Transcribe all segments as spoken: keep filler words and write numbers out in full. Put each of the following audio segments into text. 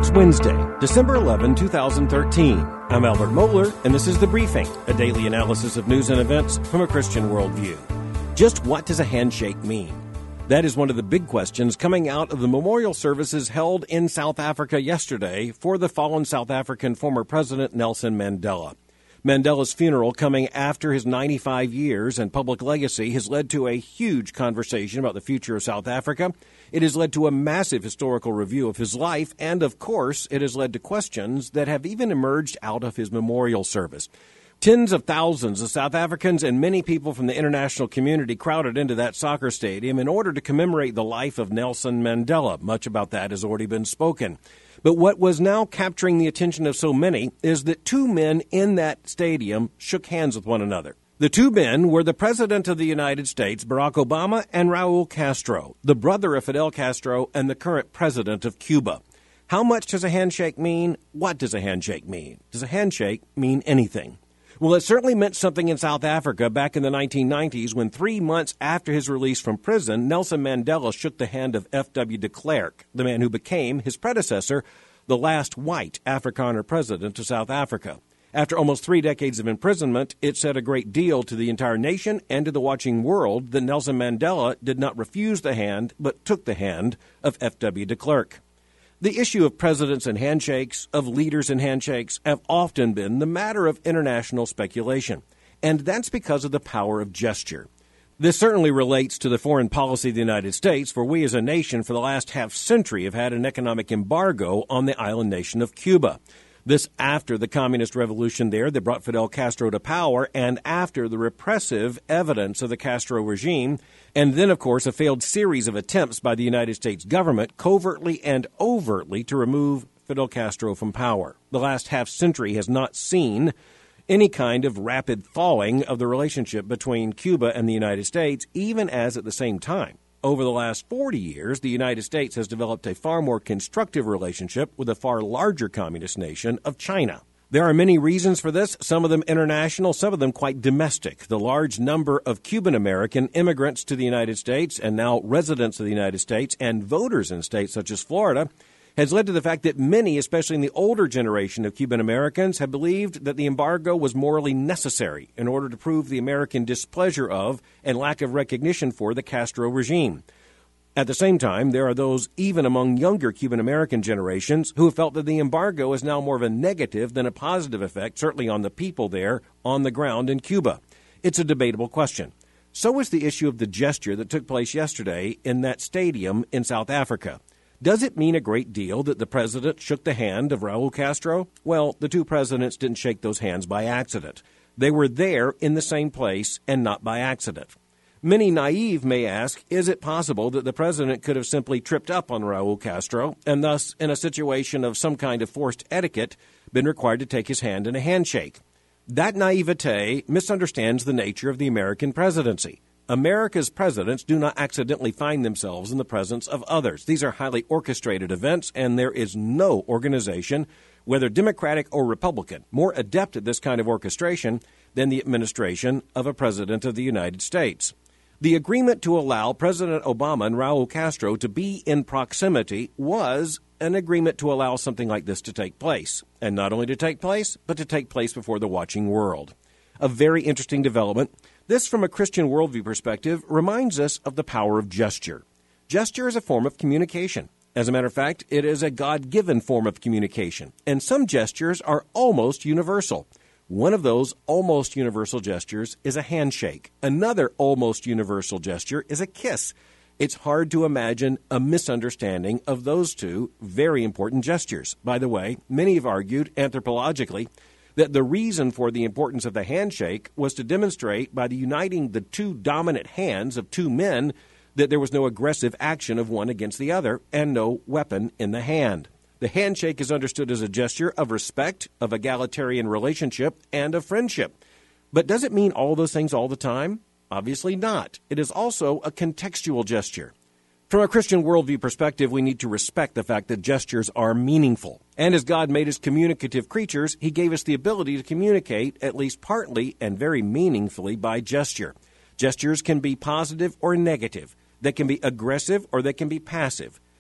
It's Wednesday, December eleventh, twenty thirteen. I'm Albert Mohler, and this is The Briefing, a daily analysis of news and events from a Christian worldview. Just what does a handshake mean? That is one of the big questions coming out of the memorial services held in South Africa yesterday for the fallen South African former president Nelson Mandela. Mandela's funeral, coming after his ninety-five years and public legacy, has led to a huge conversation about the future of South Africa. It has led to a massive historical review of his life, and of course, it has led to questions that have even emerged out of his memorial service. Tens of thousands of South Africans and many people from the international community crowded into that soccer stadium in order to commemorate the life of Nelson Mandela. Much about that has already been spoken. But what was now capturing the attention of so many is that two men in that stadium shook hands with one another. The two men were the President of the United States, Barack Obama, and Raul Castro, the brother of Fidel Castro and the current president of Cuba. How much does a handshake mean? What does a handshake mean? Does a handshake mean anything? Well, it certainly meant something in South Africa back in the nineteen nineties when three months after his release from prison, Nelson Mandela shook the hand of F W de Klerk, the man who became his predecessor, the last white Afrikaner president of South Africa. After almost three decades of imprisonment, it said a great deal to the entire nation and to the watching world that Nelson Mandela did not refuse the hand, but took the hand of F W de Klerk. The issue of presidents and handshakes, of leaders and handshakes, have often been the matter of international speculation, and that's because of the power of gesture. This certainly relates to the foreign policy of the United States, for we as a nation for the last half century have had an economic embargo on the island nation of Cuba. This after the communist revolution there that brought Fidel Castro to power, and after the repressive evidence of the Castro regime, and then, of course, a failed series of attempts by the United States government covertly and overtly to remove Fidel Castro from power. The last half century has not seen any kind of rapid thawing of the relationship between Cuba and the United States, even as at the same time, over the last forty years, the United States has developed a far more constructive relationship with a far larger communist nation of China. There are many reasons for this, some of them international, some of them quite domestic. The large number of Cuban-American immigrants to the United States and now residents of the United States and voters in states such as Florida has led to the fact that many, especially in the older generation of Cuban Americans, have believed that the embargo was morally necessary in order to prove the American displeasure of and lack of recognition for the Castro regime. At the same time, there are those, even among younger Cuban American generations, who have felt that the embargo is now more of a negative than a positive effect, certainly on the people there on the ground in Cuba. It's a debatable question. So is the issue of the gesture that took place yesterday in that stadium in South Africa. Does it mean a great deal that the president shook the hand of Raul Castro? Well, the two presidents didn't shake those hands by accident. They were there in the same place and not by accident. Many naive may ask, is it possible that the president could have simply tripped up on Raul Castro and thus, in a situation of some kind of forced etiquette, been required to take his hand in a handshake? That naivete misunderstands the nature of the American presidency. America's presidents do not accidentally find themselves in the presence of others. These are highly orchestrated events, and there is no organization, whether Democratic or Republican, more adept at this kind of orchestration than the administration of a president of the United States. The agreement to allow President Obama and Raul Castro to be in proximity was an agreement to allow something like this to take place, and not only to take place, but to take place before the watching world. A very interesting development. This, from a Christian worldview perspective, reminds us of the power of gesture. Gesture is a form of communication. As a matter of fact, it is a God-given form of communication, and some gestures are almost universal. One of those almost universal gestures is a handshake. Another almost universal gesture is a kiss. It's hard to imagine a misunderstanding of those two very important gestures. By the way, many have argued anthropologically that the reason for the importance of the handshake was to demonstrate by the uniting the two dominant hands of two men that there was no aggressive action of one against the other and no weapon in the hand. The handshake is understood as a gesture of respect, of egalitarian relationship, and of friendship. But does it mean all those things all the time? Obviously not. It is also a contextual gesture. From a Christian worldview perspective, we need to respect the fact that gestures are meaningful. And as God made us communicative creatures, He gave us the ability to communicate, at least partly and very meaningfully, by gesture. Gestures can be positive or negative. They can be aggressive or they can be passive.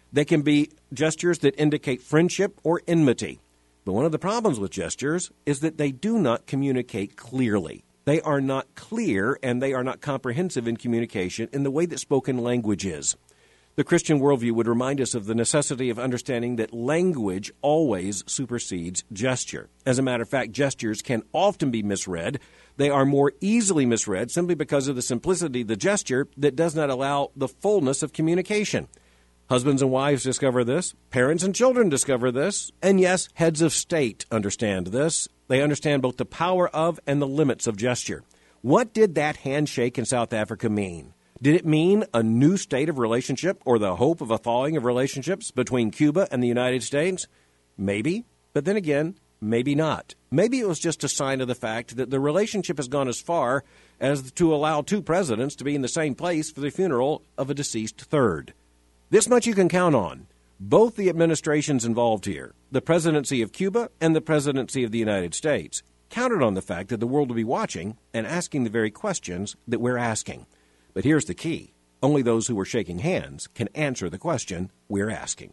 They can be gestures that indicate friendship or enmity. But one of the problems with gestures is that they do not communicate clearly. They are not clear and they are not comprehensive in communication in the way that spoken language is. The Christian worldview would remind us of the necessity of understanding that language always supersedes gesture. As a matter of fact, gestures can often be misread. They are more easily misread simply because of the simplicity of the gesture that does not allow the fullness of communication. Husbands and wives discover this. Parents and children discover this. And yes, heads of state understand this. They understand both the power of and the limits of gesture. What did that handshake in South Africa mean? Did it mean a new state of relationship or the hope of a thawing of relationships between Cuba and the United States? Maybe, but then again, maybe not. Maybe it was just a sign of the fact that the relationship has gone as far as to allow two presidents to be in the same place for the funeral of a deceased third. This much you can count on. Both the administrations involved here, the presidency of Cuba and the presidency of the United States, counted on the fact that the world will be watching and asking the very questions that we're asking. But here's the key. Only those who are shaking hands can answer the question we're asking.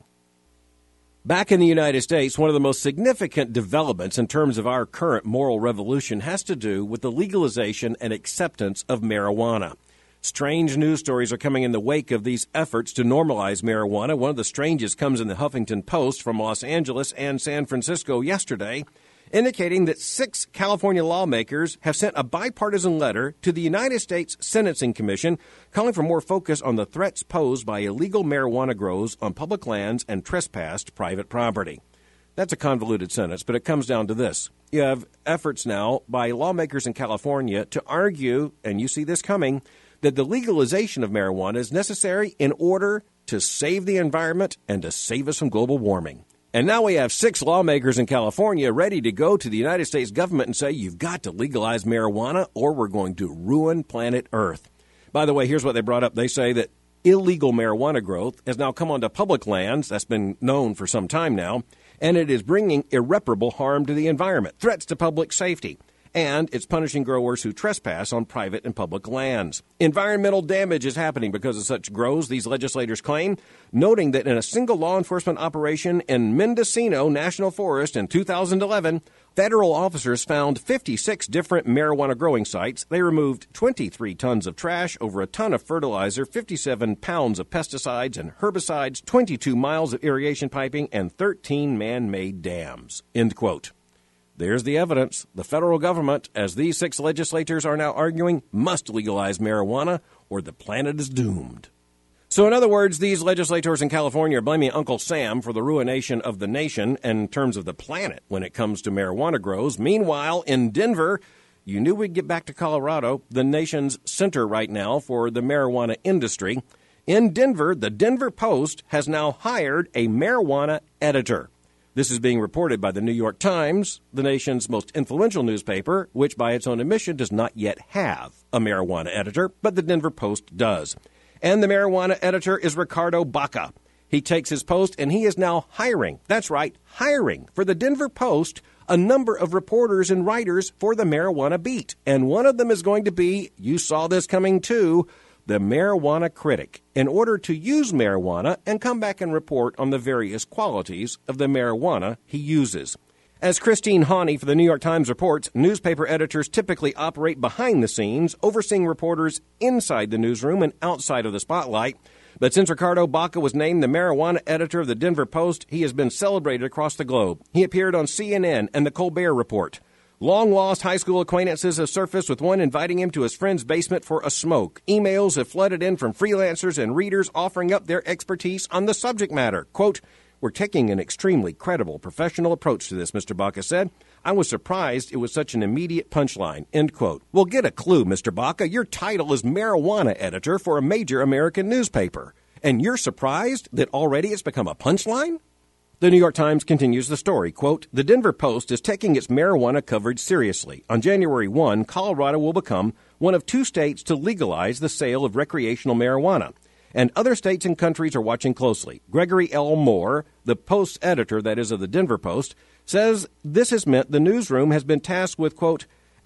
Back in the United States, one of the most significant developments in terms of our current moral revolution has to do with the legalization and acceptance of marijuana. Strange news stories are coming in the wake of these efforts to normalize marijuana. One of the strangest comes in the Huffington Post from Los Angeles and San Francisco yesterday, indicating that six California lawmakers have sent a bipartisan letter to the United States Sentencing Commission calling for more focus on the threats posed by illegal marijuana grows on public lands and trespassed private property. That's a convoluted sentence, but it comes down to this. You have efforts now by lawmakers in California to argue, and you see this coming, that the legalization of marijuana is necessary in order to save the environment and to save us from global warming. And now we have six lawmakers in California ready to go to the United States government and say, you've got to legalize marijuana or we're going to ruin planet Earth. By the way, here's what they brought up. They say that illegal marijuana growth has now come onto public lands. That's been known for some time now. And it is bringing irreparable harm to the environment, threats to public safety. And it's punishing growers who trespass on private and public lands. Environmental damage is happening because of such grows, these legislators claim, noting that in a single law enforcement operation in Mendocino National Forest in two thousand eleven, federal officers found fifty-six different marijuana growing sites. They removed twenty-three tons of trash, over a ton of fertilizer, fifty-seven pounds of pesticides and herbicides, twenty-two miles of irrigation piping, and thirteen man-made dams. End quote. There's the evidence. The federal government, as these six legislators are now arguing, must legalize marijuana or the planet is doomed. So in other words, these legislators in California are blaming Uncle Sam for the ruination of the nation in terms of the planet when it comes to marijuana grows. Meanwhile, in Denver, you knew we'd get back to Colorado, the nation's center right now for the marijuana industry. In Denver, the Denver Post has now hired a marijuana editor. This is being reported by the New York Times, the nation's most influential newspaper, which by its own admission does not yet have a marijuana editor, but the Denver Post does. And the marijuana editor is Ricardo Baca. He takes his post and he is now hiring, that's right, hiring for the Denver Post a number of reporters and writers for the marijuana beat. And one of them is going to be, you saw this coming too, the marijuana critic, in order to use marijuana and come back and report on the various qualities of the marijuana he uses. As Christine Haney for the New York Times reports, newspaper editors typically operate behind the scenes, overseeing reporters inside the newsroom and outside of the spotlight. But since Ricardo Baca was named the marijuana editor of the Denver Post, he has been celebrated across the globe. He appeared on C N N and the Colbert Report. Long-lost high school acquaintances have surfaced, with one inviting him to his friend's basement for a smoke. Emails have flooded in from freelancers and readers offering up their expertise on the subject matter. Quote, "We're taking an extremely credible professional approach to this," Mister Baca said. "I was surprised it was such an immediate punchline." End quote. Well, get a clue, Mister Baca. Your title is marijuana editor for a major American newspaper. And you're surprised that already it's become a punchline? The New York Times continues the story. Quote, "The Denver Post is taking its marijuana coverage seriously. On January first, Colorado will become one of two states to legalize the sale of recreational marijuana. And other states and countries are watching closely. Gregory L. Moore, the Post's editor, that is of the Denver Post, says this has meant the newsroom has been tasked with, quote,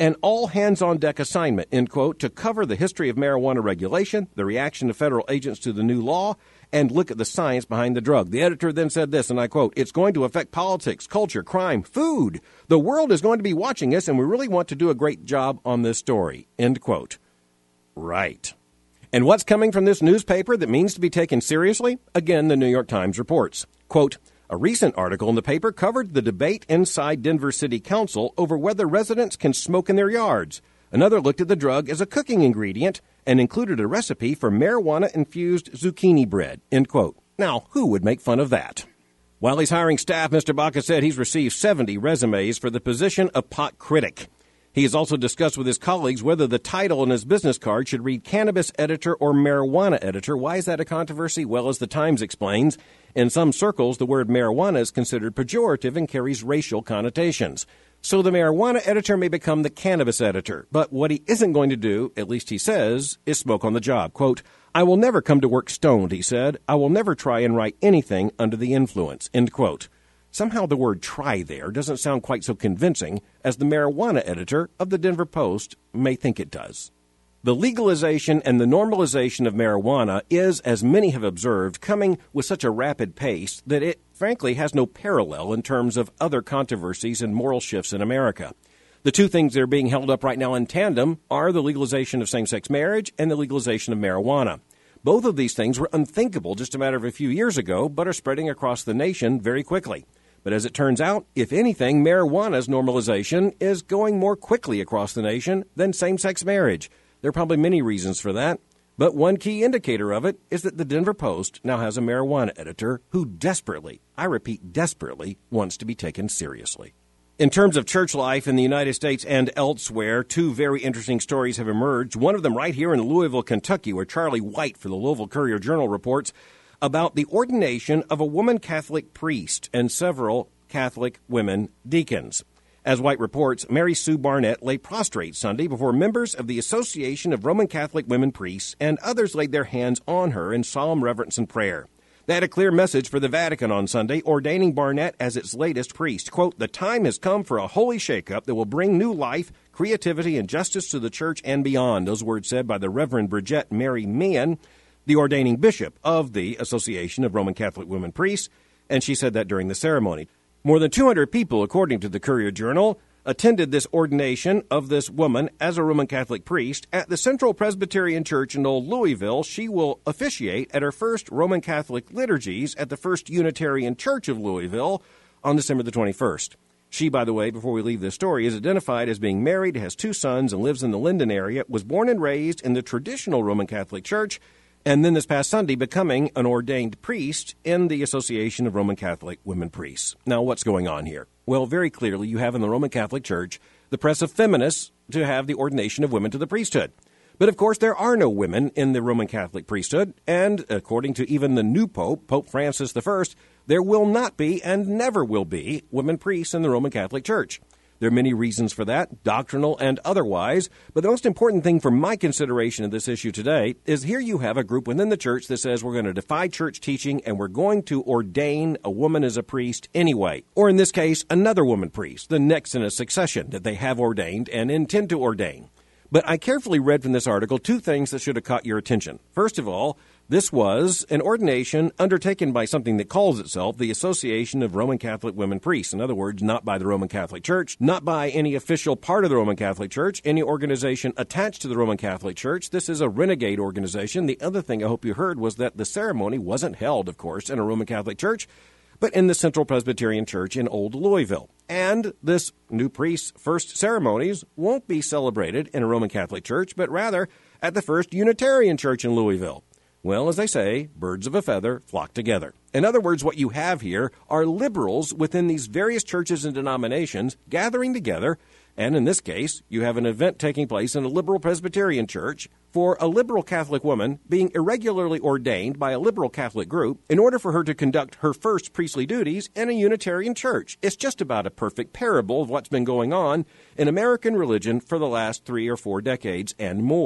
an all-hands-on-deck assignment, end quote, to cover the history of marijuana regulation, the reaction of federal agents to the new law, and look at the science behind the drug. The editor then said this, and I quote, "It's going to affect politics, culture, crime, food. The world is going to be watching us, and we really want to do a great job on this story," end quote. Right. And what's coming from this newspaper that means to be taken seriously? Again, the New York Times reports, quote, "A recent article in the paper covered the debate inside Denver City Council over whether residents can smoke in their yards. Another looked at the drug as a cooking ingredient and included a recipe for marijuana-infused zucchini bread," end quote. Now, who would make fun of that? While he's hiring staff, Mister Baca said he's received seventy resumes for the position of pot critic. He has also discussed with his colleagues whether the title on his business card should read cannabis editor or marijuana editor. Why is that a controversy? Well, as the Times explains, in some circles, the word marijuana is considered pejorative and carries racial connotations. So the marijuana editor may become the cannabis editor. But what he isn't going to do, at least he says, is smoke on the job. Quote, "I will never come to work stoned," he said. "I will never try and write anything under the influence," end quote. Somehow the word try there doesn't sound quite so convincing as the marijuana editor of the Denver Post may think it does. The legalization and the normalization of marijuana is, as many have observed, coming with such a rapid pace that it, frankly, has no parallel in terms of other controversies and moral shifts in America. The two things that are being held up right now in tandem are the legalization of same-sex marriage and the legalization of marijuana. Both of these things were unthinkable just a matter of a few years ago, but are spreading across the nation very quickly. But as it turns out, if anything, marijuana's normalization is going more quickly across the nation than same-sex marriage. There are probably many reasons for that, but one key indicator of it is that the Denver Post now has a marijuana editor who desperately, I repeat desperately, wants to be taken seriously. In terms of church life in the United States and elsewhere, two very interesting stories have emerged. One of them right here in Louisville, Kentucky, where Charlie White for the Louisville Courier-Journal reports about the ordination of a woman Catholic priest and several Catholic women deacons. As White reports, Mary Sue Barnett lay prostrate Sunday before members of the Association of Roman Catholic Women Priests, and others laid their hands on her in solemn reverence and prayer. They had a clear message for the Vatican on Sunday, ordaining Barnett as its latest priest. Quote, "The time has come for a holy shakeup that will bring new life, creativity, and justice to the church and beyond." Those words said by the Reverend Bridget Mary Meehan, the ordaining bishop of the Association of Roman Catholic Women Priests, and she said that during the ceremony. More than two hundred people, according to the Courier-Journal, attended this ordination of this woman as a Roman Catholic priest at the Central Presbyterian Church in Old Louisville. She will officiate at her first Roman Catholic liturgies at the First Unitarian Church of Louisville on December the twenty-first. She, by the way, before we leave this story, is identified as being married, has two sons, and lives in the Linden area, was born and raised in the traditional Roman Catholic Church, and then this past Sunday becoming an ordained priest in the Association of Roman Catholic Women Priests. Now, what's going on here? Well, very clearly, you have in the Roman Catholic Church the press of feminists to have the ordination of women to the priesthood. But, of course, there are no women in the Roman Catholic priesthood, and according to even the new Pope, Pope Francis the First, there will not be and never will be women priests in the Roman Catholic Church. There are many reasons for that, doctrinal and otherwise, but the most important thing for my consideration of this issue today is here you have a group within the church that says we're going to defy church teaching and we're going to ordain a woman as a priest anyway, or in this case, another woman priest, the next in a succession that they have ordained and intend to ordain. But I carefully read from this article two things that should have caught your attention. First of all, this was an ordination undertaken by something that calls itself the Association of Roman Catholic Women Priests. In other words, not by the Roman Catholic Church, not by any official part of the Roman Catholic Church, any organization attached to the Roman Catholic Church. This is a renegade organization. The other thing I hope you heard was that the ceremony wasn't held, of course, in a Roman Catholic Church, but in the Central Presbyterian Church in Old Louisville. And this new priest's first ceremonies won't be celebrated in a Roman Catholic Church, but rather at the First Unitarian Church in Louisville. Well, as they say, birds of a feather flock together. In other words, what you have here are liberals within these various churches and denominations gathering together, and in this case, you have an event taking place in a liberal Presbyterian church for a liberal Catholic woman being irregularly ordained by a liberal Catholic group in order for her to conduct her first priestly duties in a Unitarian church. It's just about a perfect parable of what's been going on in American religion for the last three or four decades and more.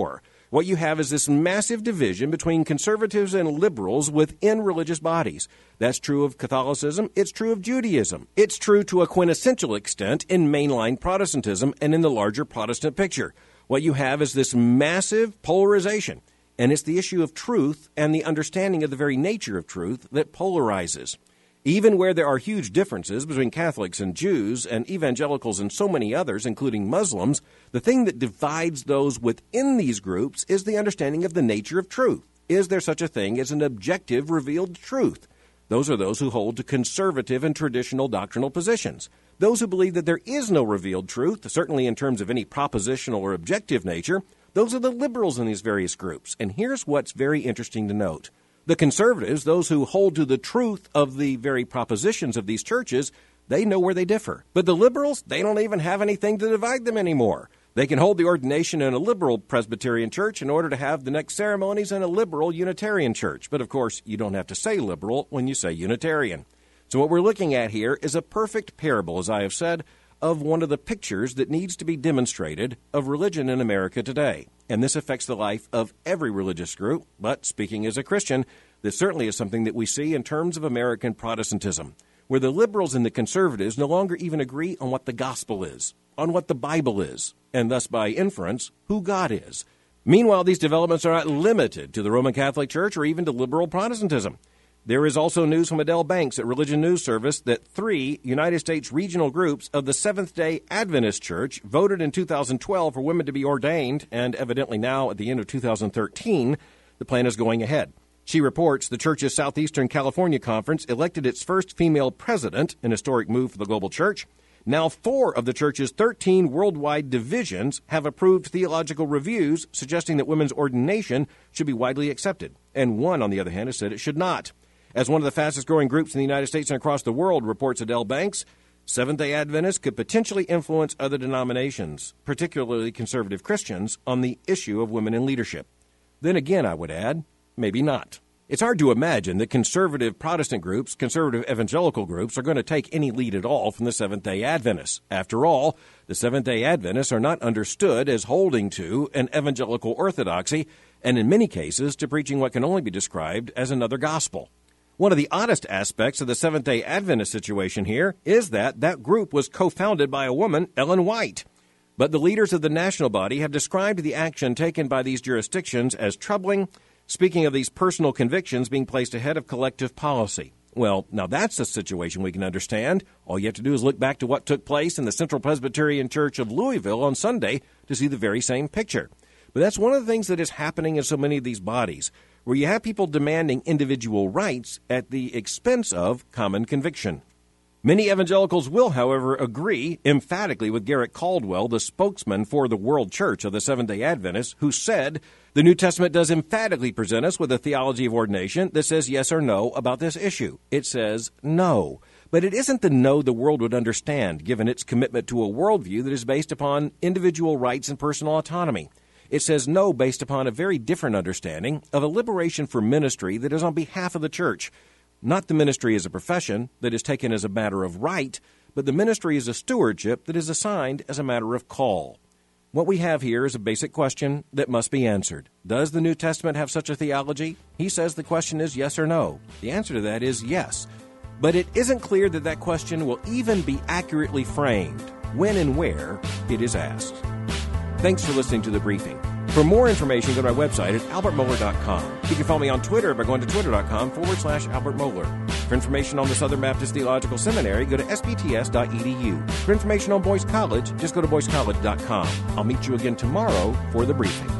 What you have is this massive division between conservatives and liberals within religious bodies. That's true of Catholicism. It's true of Judaism. It's true to a quintessential extent in mainline Protestantism and in the larger Protestant picture. What you have is this massive polarization, and it's the issue of truth and the understanding of the very nature of truth that polarizes. Even where there are huge differences between Catholics and Jews and evangelicals and so many others, including Muslims, the thing that divides those within these groups is the understanding of the nature of truth. Is there such a thing as an objective revealed truth? Those are those who hold to conservative and traditional doctrinal positions. Those who believe that there is no revealed truth, certainly in terms of any propositional or objective nature, those are the liberals in these various groups. And here's what's very interesting to note. The conservatives, those who hold to the truth of the very propositions of these churches, they know where they differ. But the liberals, they don't even have anything to divide them anymore. They can hold the ordination in a liberal Presbyterian church in order to have the next ceremonies in a liberal Unitarian church. But of course, you don't have to say liberal when you say Unitarian. So what we're looking at here is a perfect parable, as I have said, of one of the pictures that needs to be demonstrated of religion in America today. And this affects the life of every religious group, but speaking as a Christian, this certainly is something that we see in terms of American Protestantism, where the liberals and the conservatives no longer even agree on what the gospel is, on what the Bible is, and thus by inference, who God is. Meanwhile, these developments are not limited to the Roman Catholic Church or even to liberal Protestantism. There is also news from Adele Banks at Religion News Service that three United States regional groups of the Seventh-day Adventist Church voted in two thousand twelve for women to be ordained, and evidently now at the end of two thousand thirteen, the plan is going ahead. She reports the church's Southeastern California Conference elected its first female president, an historic move for the global church. Now four of the church's thirteen worldwide divisions have approved theological reviews suggesting that women's ordination should be widely accepted, and one, on the other hand, has said it should not. As one of the fastest-growing groups in the United States and across the world, reports Adele Banks, Seventh-day Adventists could potentially influence other denominations, particularly conservative Christians, on the issue of women in leadership. Then again, I would add, maybe not. It's hard to imagine that conservative Protestant groups, conservative evangelical groups, are going to take any lead at all from the Seventh-day Adventists. After all, the Seventh-day Adventists are not understood as holding to an evangelical orthodoxy, and in many cases to preaching what can only be described as another gospel. One of the oddest aspects of the Seventh-day Adventist situation here is that that group was co-founded by a woman, Ellen White. But the leaders of the national body have described the action taken by these jurisdictions as troubling, speaking of these personal convictions being placed ahead of collective policy. Well, now that's a situation we can understand. All you have to do is look back to what took place in the Central Presbyterian Church of Louisville on Sunday to see the very same picture. But that's one of the things that is happening in so many of these bodies, where you have people demanding individual rights at the expense of common conviction. Many evangelicals will, however, agree emphatically with Garrett Caldwell, the spokesman for the World Church of the Seventh-day Adventists, who said, the New Testament does emphatically present us with a theology of ordination that says yes or no about this issue. It says no. But it isn't the no the world would understand, given its commitment to a worldview that is based upon individual rights and personal autonomy. It says no based upon a very different understanding of a liberation for ministry that is on behalf of the church. Not the ministry as a profession that is taken as a matter of right, but the ministry as a stewardship that is assigned as a matter of call. What we have here is a basic question that must be answered. Does the New Testament have such a theology? He says the question is yes or no. The answer to that is yes. But it isn't clear that that question will even be accurately framed when and where it is asked. Thanks for listening to The Briefing. For more information, go to our website at albert mohler dot com. You can follow me on Twitter by going to twitter.com forward slash Albert Mohler. For information on the Southern Baptist Theological Seminary, go to s b t s dot e d u. For information on Boyce College, just go to boyce college dot com. I'll meet you again tomorrow for The Briefing.